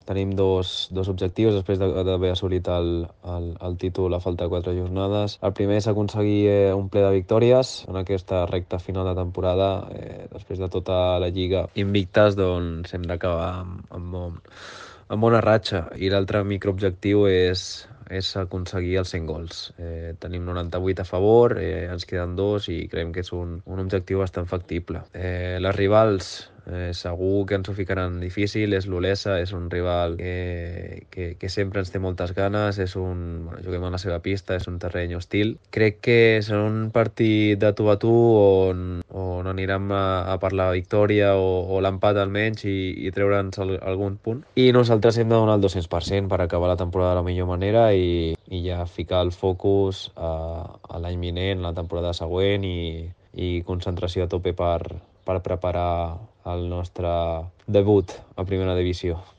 tenim dos objectius després d'haver assolit el títol a falta de 4 jornades. El primer és aconseguir un ple de victòries en aquesta recta final de temporada. Després de tota la lliga invictes, doncs hem d'acabar amb bona ratxa. I l'altre microobjectiu és aconseguir els 100 gols. Tenim 98 a favor, ens queden 2 i creiem que és un objectiu bastant factible. Les rivals segur que ens ho ficaran difícil, és l'Olesa, és un rival que sempre ens té moltes ganes, juguem a la seva pista, és un terreny hostil. Crec que serà un partit de tu a tu on anirem a per la victòria o l'empat almenys i treure'ns algun punt. I nosaltres hem de donar el 200% per acabar la temporada de la millor manera i ja ficar el focus a l'any vinent, la temporada següent i concentració a tope per preparar el nostre debut a primera divisió.